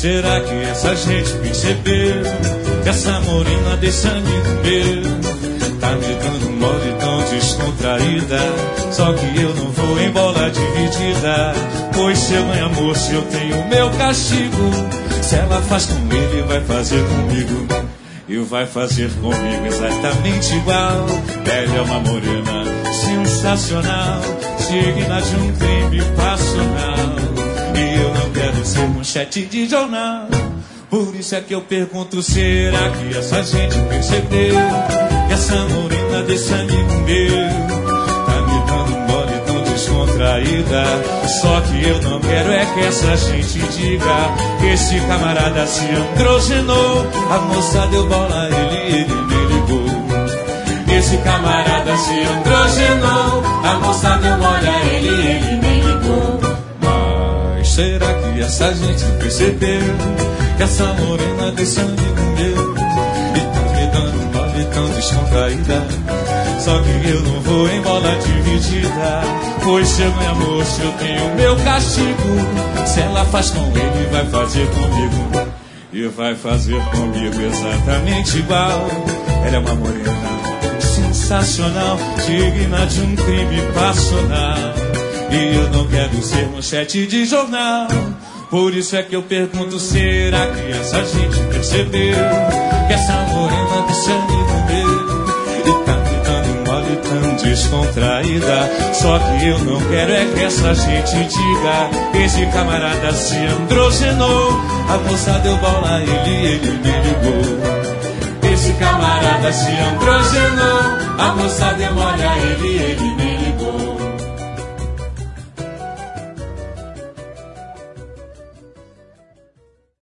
Será que essa gente percebeu que essa morena desse amigo meu tá me dando mole tão descontraída? Só que eu não vou em bola dividida, pois se eu ganho amor, se eu tenho meu castigo. Se ela faz com ele, vai fazer comigo, e vai fazer comigo exatamente igual. Ela é uma morena sensacional, digna de um crime passional, e eu não quero ser manchete de jornal. Por isso é que eu pergunto, será que essa gente percebeu que essa morena desse amigo meu tá me dando mole tão descontraída? Só que eu não quero é que essa gente diga que esse camarada se androgenou. A moça deu bola, ele me ligou. Esse camarada se androgenou, a moça deu bola, ele me ligou. Mas será que essa gente percebeu que essa morena desse amigo meu e tá me dando mole tão descontraída? Só que eu não vou em bola dividida, pois se eu ganho amor, se eu tenho meu castigo. Se ela faz com ele, vai fazer comigo, e vai fazer comigo exatamente igual. Ela é uma morena sensacional, digna de um crime passional, e eu não quero ser manchete de jornal. Por isso é que eu pergunto, será que essa gente percebeu que essa morena desse amigo meu e tá me dando mole tão descontraída? Só que eu não quero é que essa gente diga que esse camarada se androgenou. A moça deu bola, ele me ligou. Esse camarada se androgenou, a moça deu mole, ele me ligou.